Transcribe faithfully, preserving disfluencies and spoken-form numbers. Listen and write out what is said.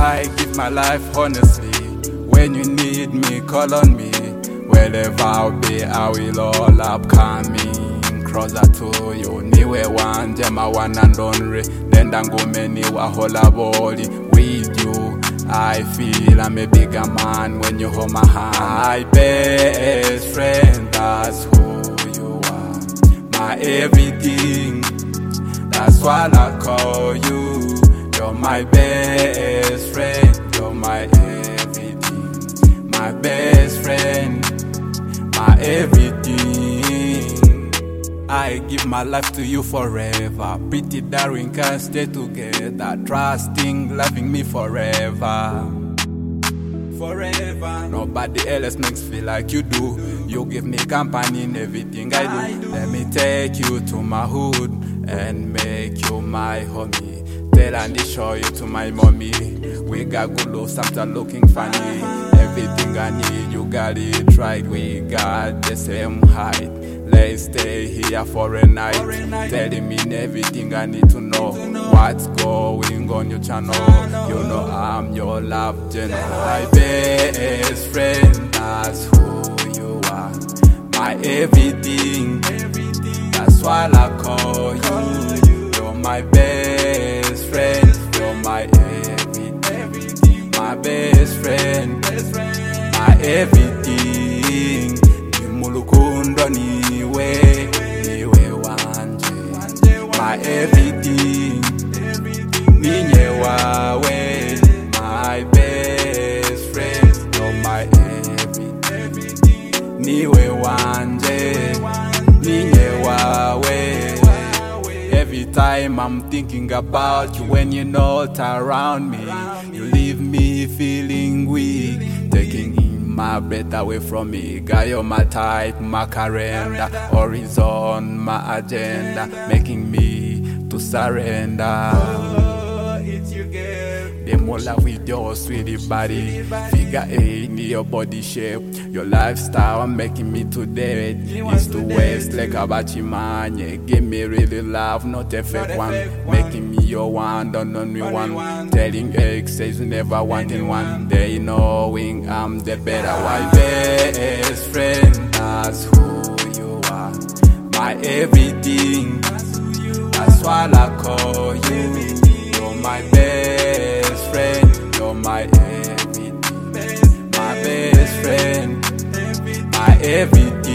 I give my life honestly. When you need me, call on me. Wherever I'll be, I will all up coming closer to you. Niwe wanje ma one and only. Nenda ngumeni wa hola body. With you, I feel I'm a bigger man when you hold my hand. My best friend, that's who you are. My everything, that's what I call you. You're my best friend, you're my everything. My best friend, my everything. I give my life to you forever. Pretty darling, can stay together. Trusting, loving me forever. Forever. Nobody else makes feel like you do. You give me company in everything I do. Let me take you to my hood and make you my homie. Tell and show you to my mommy. We got good looks, sometimes looking funny. Everything I need, you got it right. We got the same height. Let's stay here for a night. Telling me everything I need to know. What's going on your channel? You know I'm your love general. My best friend, that's who you are. My everything, that's what I call you. You're my best friend, you're my everything. My best friend, my everything. Nimulukundo niwe, niwe wanje. My everything, ninye wawe. My best friend, you're my everything. Niwe wanje, ninye wawe. Every time I'm thinking about you when you're not around me, you leave me feeling weak, taking my breath away from me. Girl, you're my type, my calendar, horizon, my agenda, making me to surrender. It's you, girl. The more love with your sweetie body, figure eight in your body shape. Your lifestyle making me to dead. East to west like a bachimanye. Give me really love, not a fake one. Making me your one, don't know me one. Telling exes you never wanting one. They knowing I'm the better one. Best friend, that's who you are. My everything, that's what I call you. You're my best friend, you're my everything. My best friend, my everything.